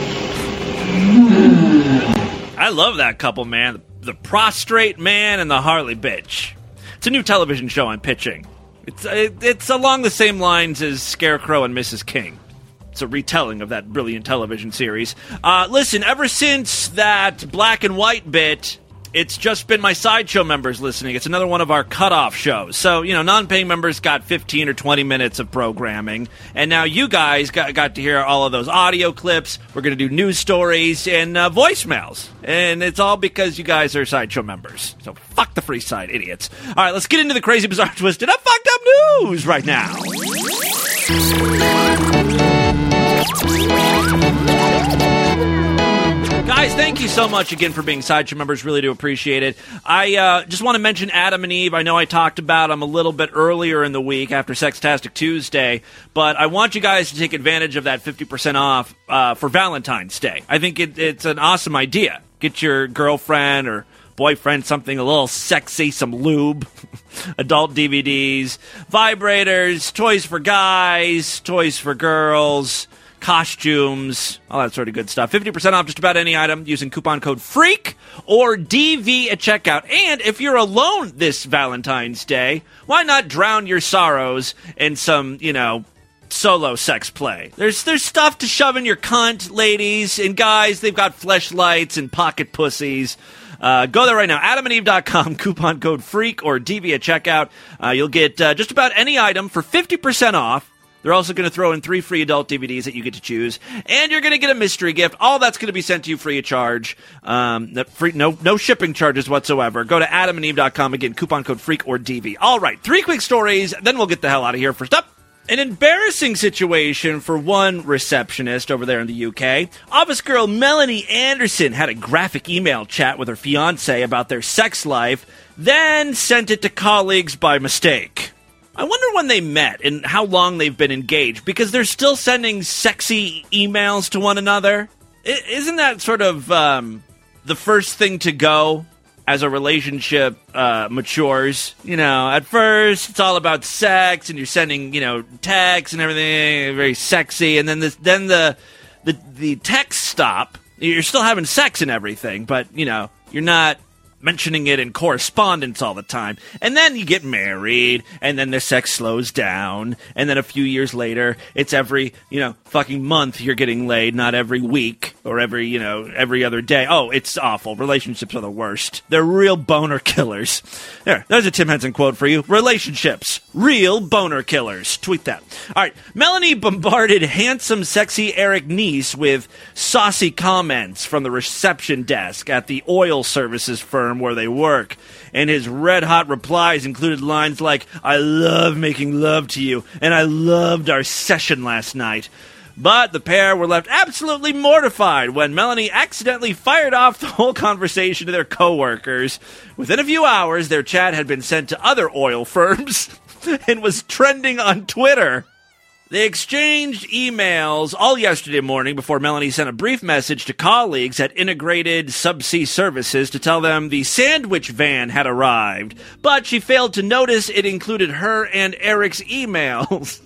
Mm. I love that couple, man. The prostrate man and the Harley bitch. It's a new television show I'm pitching. It's it, it's along the same lines as Scarecrow and Missus King. It's a retelling of that brilliant television series. Uh, listen, ever since that black and white bit, it's just been my Sideshow members listening. It's another one of our cutoff shows. So, you know, non-paying members got fifteen or twenty minutes of programming. And now you guys got, got to hear all of those audio clips. We're going to do news stories and uh, voicemails. And it's all because you guys are Sideshow members. So fuck the free side, idiots. All right, let's get into the crazy, bizarre, twisted up, fucked up news right now. Guys, thank you so much again for being Sideshow members. Really do appreciate it. I uh, just want to mention Adam and Eve. I know I talked about them a little bit earlier in the week after Sextastic Tuesday, but I want you guys to take advantage of that fifty percent off uh, for Valentine's Day. I think it, it's an awesome idea. Get your girlfriend or boyfriend something a little sexy, some lube, adult D V Ds, vibrators, toys for guys, toys for girls, costumes, all that sort of good stuff. fifty percent off just about any item using coupon code FREAK or D V at checkout. And if you're alone this Valentine's Day, why not drown your sorrows in some, you know, solo sex play? There's there's stuff to shove in your cunt, ladies and guys. They've got fleshlights and pocket pussies. Uh, go there right now, adam and eve dot com, coupon code FREAK or D V at checkout. Uh, you'll get uh, just about any item for fifty percent off. They're also going to throw in three free adult D V Ds that you get to choose, and you're going to get a mystery gift. All that's going to be sent to you free of charge. Um, free, no, no shipping charges whatsoever. Go to adam and eve dot com, again, coupon code FREAK or D V. All right, three quick stories, then we'll get the hell out of here. First up, an embarrassing situation for one receptionist over there in the U K. Office girl Melanie Anderson had a graphic email chat with her fiancé about their sex life, then sent it to colleagues by mistake. I wonder when they met and how long they've been engaged, because they're still sending sexy emails to one another. I- isn't that sort of um, the first thing to go as a relationship uh, matures? You know, at first it's all about sex, and you're sending, you know, texts and everything, very sexy, and then this, then the the the texts stop. You're still having sex and everything, but you know, you're not mentioning it in correspondence all the time. And then you get married, and then the sex slows down, and then a few years later, it's every, you know, fucking month you're getting laid, not every week, or every, you know, every other day. Oh, it's awful. Relationships are the worst. They're real boner killers. There, there's a Tim Henson quote for you. Relationships, real boner killers. Tweet that. All right, Melanie bombarded handsome, sexy Eric Nies with saucy comments from the reception desk at the oil services firm where they work, and his red-hot replies included lines like, "I love making love to you, and I loved our session last night." But the pair were left absolutely mortified when Melanie accidentally fired off the whole conversation to their coworkers. Within a few hours, their chat had been sent to other oil firms and was trending on Twitter. They exchanged emails all yesterday morning before Melanie sent a brief message to colleagues at Integrated Subsea Services to tell them the sandwich van had arrived, but she failed to notice it included her and Eric's emails.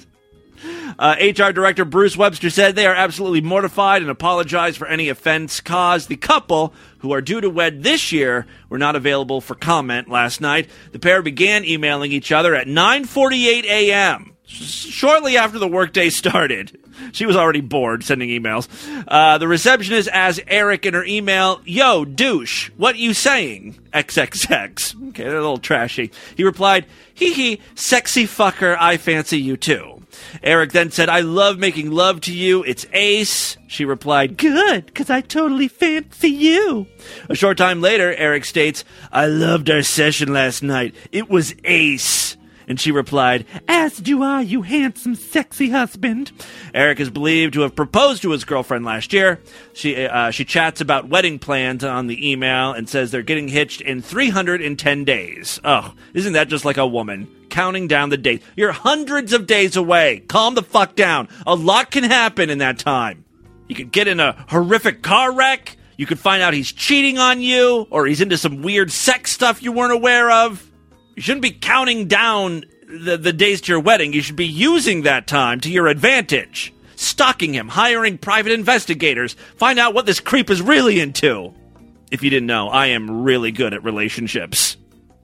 Uh, H R Director Bruce Webster said they are absolutely mortified and apologize for any offense caused. The couple, who are due to wed this year, were not available for comment last night. The pair began emailing each other at nine forty-eight a.m., shortly after the workday started. She was already bored sending emails. Uh, the receptionist asked Eric in her email, "Yo, douche, what you saying? X X X. Okay, they're a little trashy. He replied, "Hee hee, sexy fucker, I fancy you too." Eric then said, "I love making love to you. It's ace." She replied, "Good, because I totally fancy you." A short time later, Eric states, "I loved our session last night. It was ace." And she replied, "As do I, you handsome, sexy husband." Eric is believed to have proposed to his girlfriend last year. She uh, she chats about wedding plans on the email and says they're getting hitched in three hundred ten days. Oh, isn't that just like a woman? Counting down the days. You're hundreds of days away. Calm the fuck down. A lot can happen in that time. You could get in a horrific car wreck. You could find out he's cheating on you, or he's into some weird sex stuff you weren't aware of. You shouldn't be counting down the, the days to your wedding. You should be using that time to your advantage. Stalking him, hiring private investigators. Find out what this creep is really into. If you didn't know, I am really good at relationships.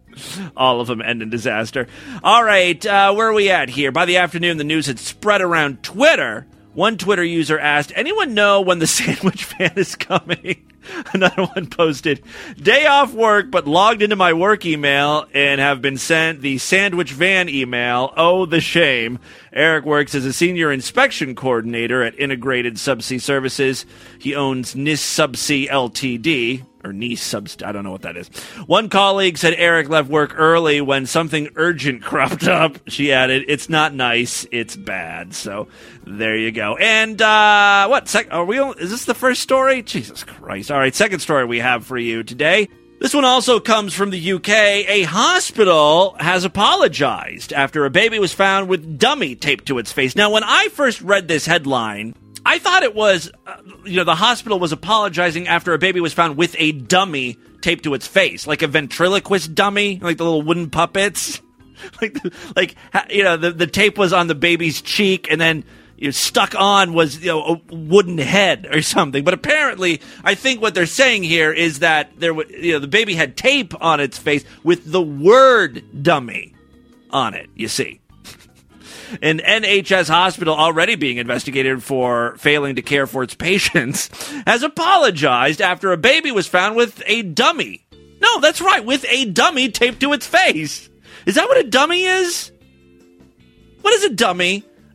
All of them end in disaster. All right, uh, where are we at here? By the afternoon, the news had spread around Twitter. One Twitter user asked, "Anyone know when the sandwich van is coming?" Another one posted, "Day off work, but logged into my work email and have been sent the sandwich van email. Oh, the shame." Eric works as a senior inspection coordinator at Integrated Subsea Services. He owns N I S Subsea Limited, or N I S Subsea, I don't know what that is. One colleague said Eric left work early when something urgent cropped up. She added, "It's not nice, it's bad." So there you go. And uh, what? Sec- are we? Is this the first story? Jesus Christ! All right, second story we have for you today. This one also comes from the U K. A hospital has apologized after a baby was found with dummy taped to its face. Now, when I first read this headline, I thought it was, uh, you know, the hospital was apologizing after a baby was found with a dummy taped to its face, like a ventriloquist dummy, like the little wooden puppets. like, like you know, the, the tape was on the baby's cheek, and then you know, stuck on was, you know, a wooden head or something. But apparently, I think what they're saying here is that there, w- you know, the baby had tape on its face with the word "dummy" on it. You see. An N H S hospital already being investigated for failing to care for its patients has apologized after a baby was found with a dummy. No, that's right, with a dummy taped to its face. Is that what a dummy is? What is a dummy?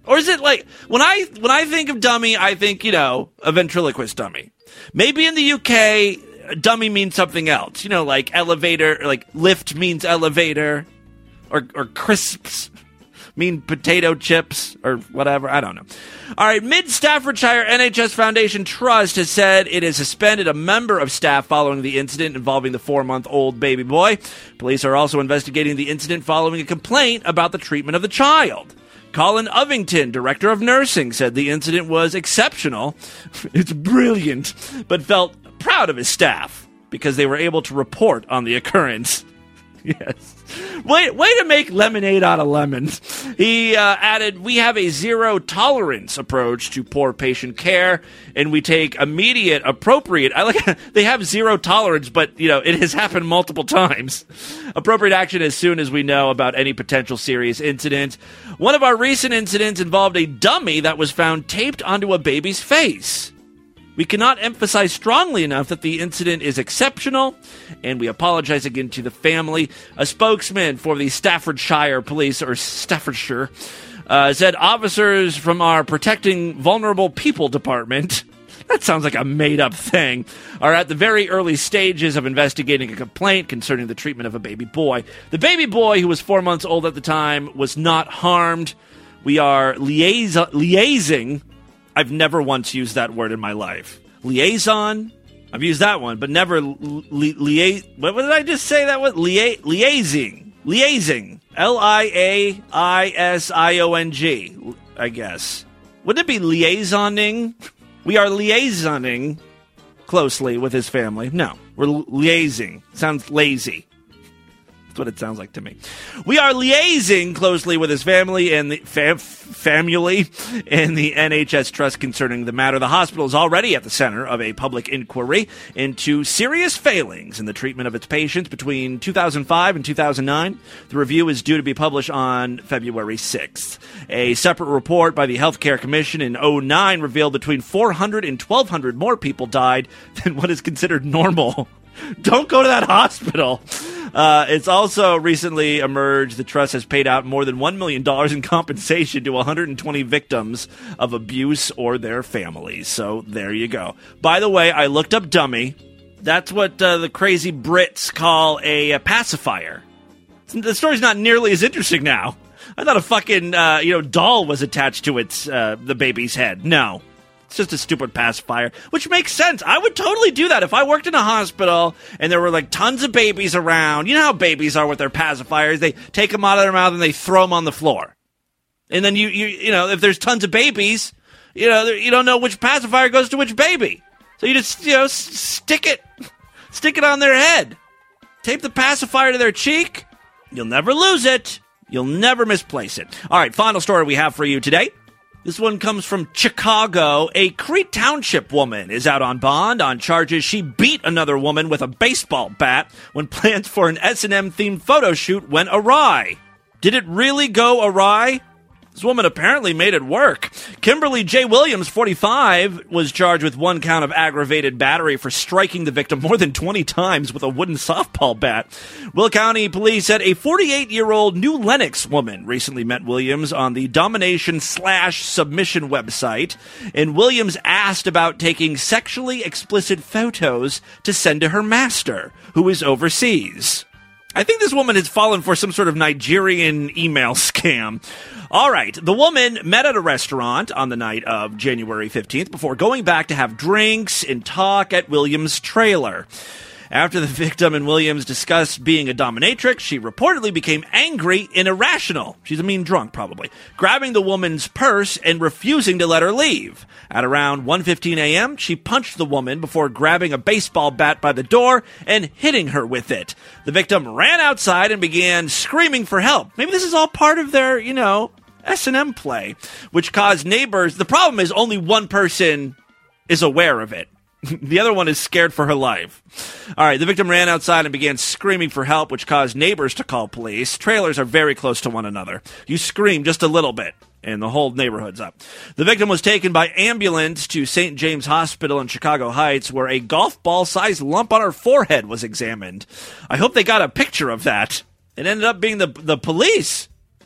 Or is it like, when I when I think of dummy, I think, you know, a ventriloquist dummy. Maybe in the U K, dummy means something else. You know, like elevator, like lift means elevator, or or crisps mean potato chips, or whatever. I don't know. All right, Mid-Staffordshire N H S Foundation Trust has said it has suspended a member of staff following the incident involving the four-month-old baby boy. Police are also investigating the incident following a complaint about the treatment of the child. Colin Ovington, director of nursing, said the incident was exceptional. It's brilliant, but felt proud of his staff because they were able to report on the occurrence. Yes. Way, way to make lemonade out of lemons. He uh, added, we have a zero-tolerance approach to poor patient care, and we take immediate, appropriate... I like they have zero tolerance, but, you know, it has happened multiple times. Appropriate action as soon as we know about any potential serious incident. One of our recent incidents involved a dummy that was found taped onto a baby's face. We cannot emphasize strongly enough that the incident is exceptional, and we apologize again to the family. A spokesman for the Staffordshire Police, or Staffordshire, uh, said officers from our Protecting Vulnerable People Department, that sounds like a made-up thing, are at the very early stages of investigating a complaint concerning the treatment of a baby boy. The baby boy, who was four months old at the time, was not harmed. We are liaison- liaising... I've never once used that word in my life. Liaison? I've used that one, but never li- li- lia- what, what did I just say that was? Lia- liaising. Liaising. L I A I S I O N G, I guess. Wouldn't it be liaisoning? We are liaisoning closely with his family. No, we're liaising. Sounds lazy. That's what it sounds like to me. We are liaising closely with his family and the fam- family and the N H S Trust concerning the matter. The hospital is already at the center of a public inquiry into serious failings in the treatment of its patients between two thousand five and two thousand nine. The review is due to be published on February sixth. A separate report by the Healthcare Commission in oh nine revealed between four hundred and twelve hundred more people died than what is considered normal. Don't go to that hospital. Uh, it's also recently emerged the trust has paid out more than one million dollars in compensation to one hundred twenty victims of abuse or their families. So there you go. By the way, I looked up dummy. That's what uh, the crazy Brits call a, a pacifier. The story's not nearly as interesting now. I thought a fucking uh, you know doll was attached to its uh, the baby's head. No. It's just a stupid pacifier, which makes sense. I would totally do that if I worked in a hospital and there were like tons of babies around. You know how babies are with their pacifiers. They take them out of their mouth and they throw them on the floor. And then you, you, you know, if there's tons of babies, you know, you don't know which pacifier goes to which baby. So you just, you know, s- stick it, stick it on their head. Tape the pacifier to their cheek. You'll never lose it. You'll never misplace it. All right, final story we have for you today. This one comes from Chicago. A Crete Township woman is out on bond on charges she beat another woman with a baseball bat when plans for an S and M-themed photo shoot went awry. Did it really go awry? This woman apparently made it work. Kimberly J. Williams, forty-five, was charged with one count of aggravated battery for striking the victim more than twenty times with a wooden softball bat. Will County Police said a forty-eight-year-old New Lenox woman recently met Williams on the domination slash submission website, and Williams asked about taking sexually explicit photos to send to her master, who is overseas. I think this woman has fallen for some sort of Nigerian email scam. All right, the woman met at a restaurant on the night of January fifteenth before going back to have drinks and talk at Williams' trailer. After the victim and Williams discussed being a dominatrix, she reportedly became angry and irrational. She's a mean drunk, probably. Grabbing the woman's purse and refusing to let her leave. At around one fifteen a.m., she punched the woman before grabbing a baseball bat by the door and hitting her with it. The victim ran outside and began screaming for help. Maybe this is all part of their, you know, S and M play, which caused neighbors... The problem is only one person is aware of it. The other one is scared for her life. All right, the victim ran outside and began screaming for help, which caused neighbors to call police. Trailers are very close to one another. You scream just a little bit, and the whole neighborhood's up. The victim was taken by ambulance to Saint James Hospital in Chicago Heights, where a golf ball-sized lump on her forehead was examined. I hope they got a picture of that. It ended up being the the police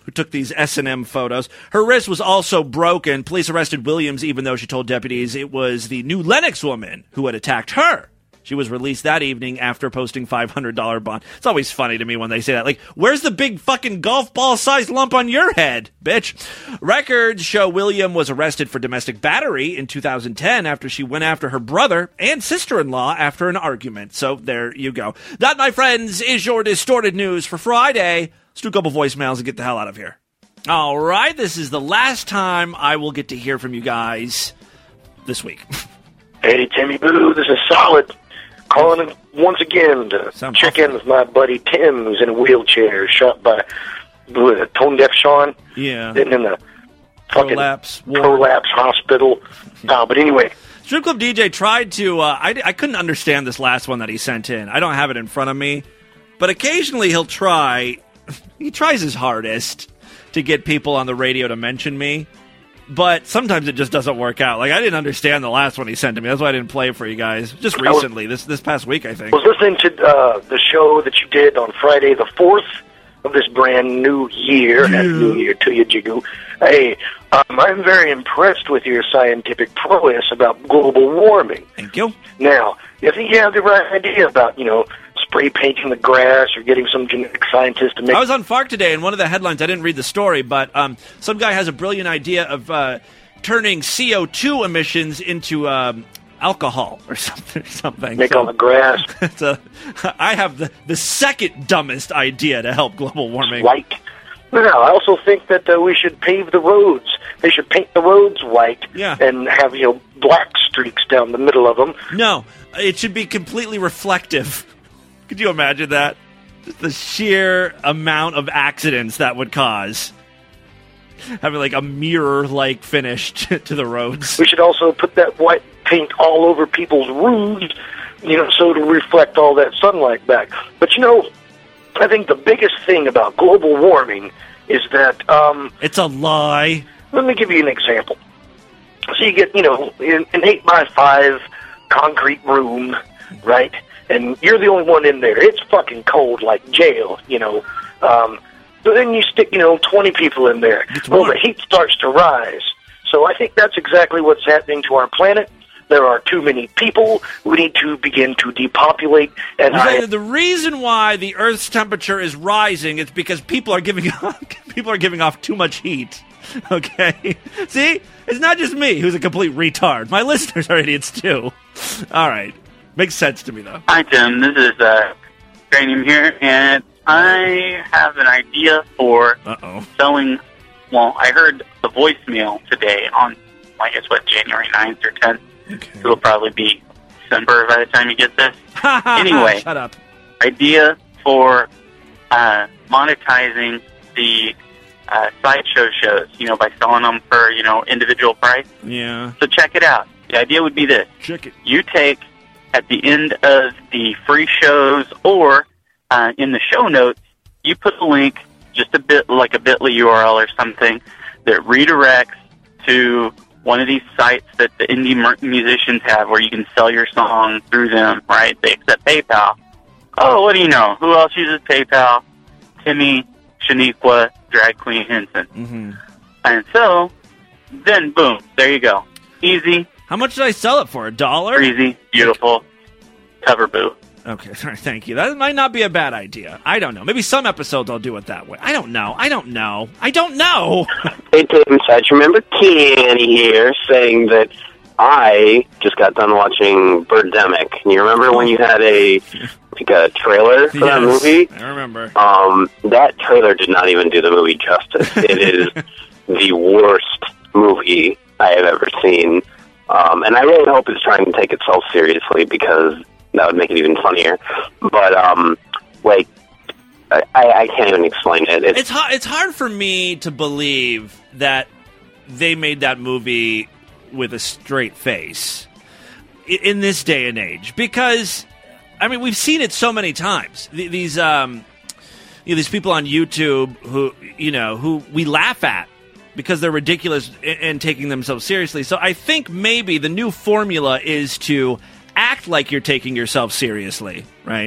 who took these S and M photos. Her wrist was also broken. Police arrested Williams, even though she told deputies it was the New Lenox woman who had attacked her. She was released that evening after posting five hundred dollars bond. It's always funny to me when they say that. Like, where's the big fucking golf ball-sized lump on your head, bitch? Records show William was arrested for domestic battery in two thousand ten after she went after her brother and sister-in-law after an argument. So there you go. That, my friends, is your Distorted News for Friday. Let's do a couple voicemails and get the hell out of here. All right, this is the last time I will get to hear from you guys this week. Hey, Timmy Boo, this is Solid. Calling once again to Some check awful. in with my buddy Tim, who's in a wheelchair, shot by with a tone deaf Sean. Yeah. Sitting in the fucking Prolapse, prolapse hospital. Uh, but anyway. Strip Club D J tried to, uh, I, I couldn't understand this last one that he sent in. I don't have it in front of me. But occasionally he'll try, he tries his hardest to get people on the radio to mention me. But sometimes it just doesn't work out. Like, I didn't understand the last one he sent to me. That's why I didn't play it for you guys. Just recently, this this past week, I think. I was listening to uh, the show that you did on Friday the fourth of this brand new year. Yeah. Happy New Year to you, Jigoo. Hey, um, I'm very impressed with your scientific prowess about global warming. Thank you. Now, I think you have the right idea about, you know, spray painting the grass or getting some genetic scientist to make... I was on Fark today, and one of the headlines, I didn't read the story, but um, some guy has a brilliant idea of uh, turning C O two emissions into um, alcohol or something. something. Make so, on the grass. a, I have the, the second dumbest idea to help global warming. White. Now, I also think that uh, we should pave the roads. They should paint the roads white yeah. and have, you know, black streaks down the middle of them. No, it should be completely reflective. Could you imagine that? Just the sheer amount of accidents that would cause. Having like a mirror-like finish to, to the roads. We should also put that white paint all over people's roofs, you know, so to reflect all that sunlight back. But, you know, I think the biggest thing about global warming is that... Um, it's a lie. Let me give you an example. So you get, you know, in an eight by five concrete room, right? And you're the only one in there. It's fucking cold like jail, you know. Um, but then you stick, you know, twenty people in there. Well, the heat starts to rise. So I think that's exactly what's happening to our planet. There are too many people. We need to begin to depopulate. And I, the reason why the Earth's temperature is rising is because people are giving off, people are giving off too much heat. Okay? See? It's not just me who's a complete retard. My listeners are idiots, too. All right. Makes sense to me, though. Hi, Tim. This is uh, Cranium here, and I have an idea for Uh-oh. selling... Well, I heard the voicemail today on, I guess, what, January ninth or tenth? Okay. It'll probably be December by the time you get this. Anyway, shut up. Idea for uh, monetizing the uh, sideshow shows, you know, by selling them for, you know, individual price. Yeah. So check it out. The idea would be this. Check it. You take, at the end of the free shows or uh, in the show notes, you put a link, just a bit like a bit dot l y U R L or something, that redirects to one of these sites that the indie musicians have where you can sell your song through them, right? They accept PayPal. Oh, what do you know? Who else uses PayPal? Timmy, Shaniqua, Drag Queen Henson. Mm-hmm. And so, then boom, there you go. Easy. How much did I sell it for? A dollar? Easy, beautiful, cover boo. Okay, thank you. That might not be a bad idea. I don't know. Maybe some episodes I'll do it that way. I don't know. I don't know. I don't know. Hey, Tim, I remember Kenny here saying that I just got done watching Birdemic. And you remember when you had a like a trailer for yes, that movie? I remember. Um, that trailer did not even do the movie justice. It is the worst movie I have ever seen. Um, and I really hope it's trying to take itself seriously because that would make it even funnier. But, um, like, I, I can't even explain it. It's, it's, hard, it's hard for me to believe that they made that movie with a straight face in this day and age. Because, I mean, we've seen it so many times. These, um, you know, these people on YouTube who, you know, who we laugh at because they're ridiculous and taking themselves seriously. So I think maybe the new formula is to act like you're taking yourself seriously, right?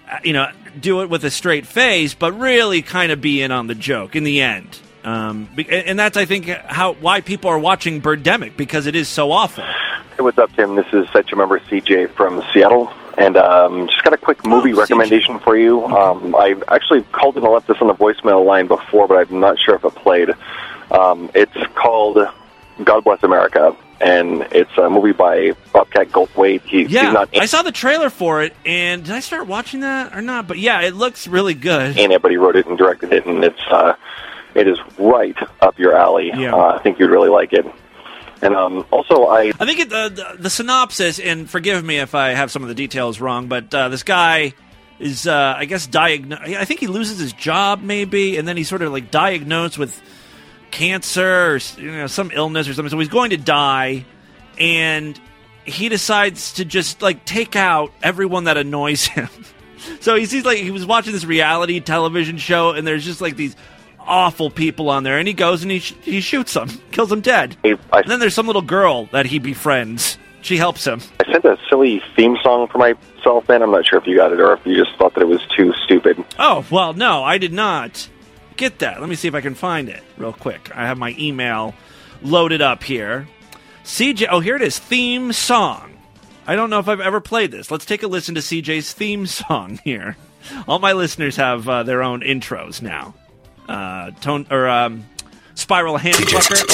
uh, you know, do it with a straight face, but really kind of be in on the joke in the end. Um, and that's, I think, how why people are watching Birdemic, because it is so awful. Hey, what's up, Tim? This is such a member C J from Seattle, and um, just got a quick movie oh, recommendation C J. for you. Um, I actually called and left this on the voicemail line before, but I'm not sure if it played. Um, it's called God Bless America, and it's a movie by Bobcat Goldthwait. He, yeah, he's not I saw the trailer for it, and did I start watching that or not? But yeah, it looks really good. And everybody wrote it and directed it, and it's uh, it is right up your alley. Yeah. Uh, I think you'd really like it. And um, also, I... I think it, uh, the, the synopsis, and forgive me if I have some of the details wrong, but uh, this guy is, uh, I guess, diagnosed... I think he loses his job, maybe, and then he's sort of, like, diagnosed with cancer or you know, some illness or something. So he's going to die, and he decides to just, like, take out everyone that annoys him. So he sees, like, he was watching this reality television show, and there's just, like, these awful people on there, and he goes and he sh- he shoots them, kills them dead. I, I, and then there's some little girl that he befriends. She helps him. I sent a silly theme song for myself, man. I'm not sure if you got it or if you just thought that it was too stupid. Oh, well, no, I did not get that. Let me see if I can find it real quick. I have my email loaded up here. C J, oh, here it is, theme song. I don't know if I've ever played this. Let's take a listen to C J's theme song here. All my listeners have uh, their own intros now. Uh, tone or um, Spiral Handfucker.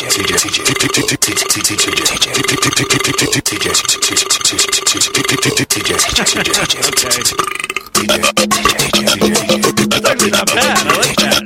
That's actually not bad. I like that.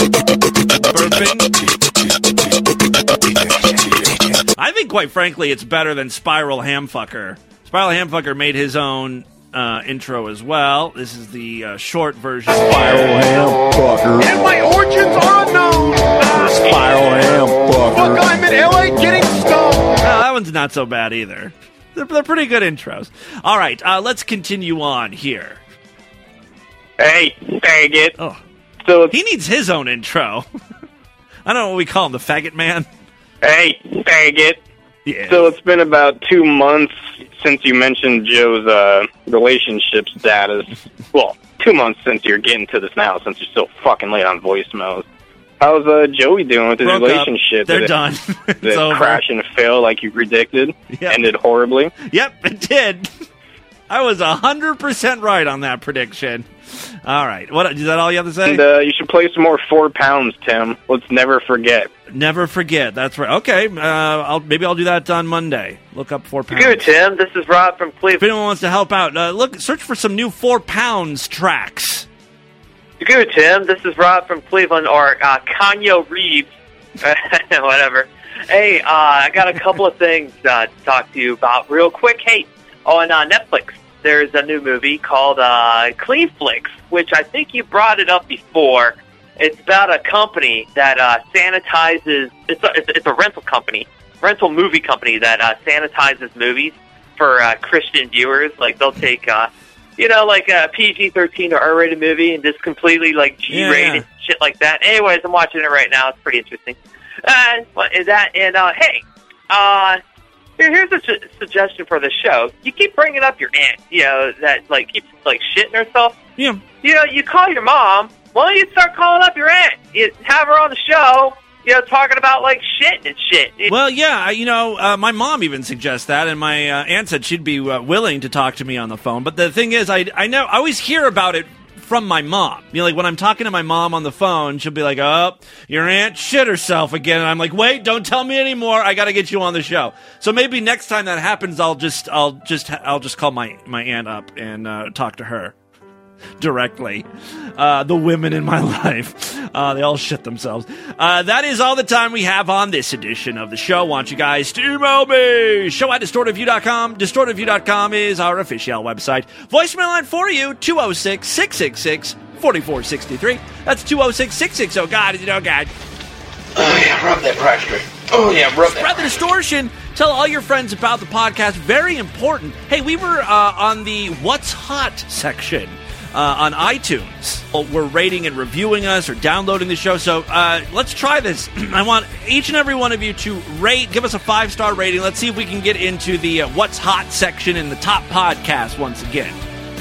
Burping. I think, quite frankly, it's better than Spiral Hamfucker. Spiral Hamfucker made his own Uh, intro as well. This is the uh, short version. Spiral Hamfucker. And my origins are unknown. Spiral Hamfucker. Fuck, I'm in L A getting stoned. No, that one's not so bad either. They're, they're pretty good intros. All right, uh, let's continue on here. Hey, faggot. Oh, so he needs his own intro. I don't know what we call him, the faggot man. Hey, faggot. Yeah. So it's been about two months since you mentioned Joe's uh, relationship status. Well, two months since you're getting to this now, since you're still fucking late on voicemails. How's uh, Joey doing with his Broke relationship? Up. They're did done. It, it's did it over. Crash and fail like you predicted? Yep. Ended horribly? Yep, it did. I was one hundred percent right on that prediction. All right. What is that all you have to say? And uh, you should play some more four pounds, Tim. Let's never forget. Never forget. That's right. Okay. Uh, I'll, maybe I'll do that on Monday. Look up four pounds. Good, Tim. This is Rob from Cleveland. If anyone wants to help out, uh, look, search for some new four pounds tracks. Good, Tim. This is Rob from Cleveland, or uh, Kanye Reeves, whatever. Hey, uh, I got a couple of things uh, to talk to you about real quick. Hey, on uh, Netflix, there's a new movie called uh, Clean Flicks, which I think you brought it up before. It's about a company that uh, sanitizes. It's a, it's, a, it's a rental company, rental movie company that uh, sanitizes movies for uh, Christian viewers. Like they'll take, uh, you know, like a P G thirteen or R-rated movie and just completely like G-rated yeah. shit like that. Anyways, I'm watching it right now. It's pretty interesting. Uh, is that and uh, hey, uh, here, here's a su- suggestion for the show. You keep bringing up your aunt, you know, that like keeps like shitting herself. Yeah. You know, you call your mom. Why don't you start calling up your aunt? You have her on the show, you know, talking about, like, shit and shit. Well, yeah, you know, uh, my mom even suggests that, and my uh, aunt said she'd be uh, willing to talk to me on the phone. But the thing is, I, I know I always hear about it from my mom. You know, like, when I'm talking to my mom on the phone, she'll be like, oh, your aunt shit herself again. And I'm like, wait, don't tell me anymore. I got to get you on the show. So maybe next time that happens, I'll just, I'll just, I'll just call my, my aunt up and uh, talk to her directly. Uh, the women in my life, uh, they all shit themselves. Uh, that is all the time we have on this edition of the show. I want you guys to email me. Show at distorted view dot com. distorted view dot com is our official website. Voicemail line for you, two oh six, six six six, four four six three. That's two oh six, six six oh, God, you know, God. Oh, yeah, rub that prostrate. Oh, yeah, rub that. Spread the distortion. Tell all your friends about the podcast. Very important. Hey, we were uh, on the What's Hot section Uh, on iTunes. We're rating and reviewing us or downloading the show, so uh, let's try this. I want each and every one of you to rate, give us a five-star rating. Let's see if we can get into the uh, What's Hot section in the top podcast once again.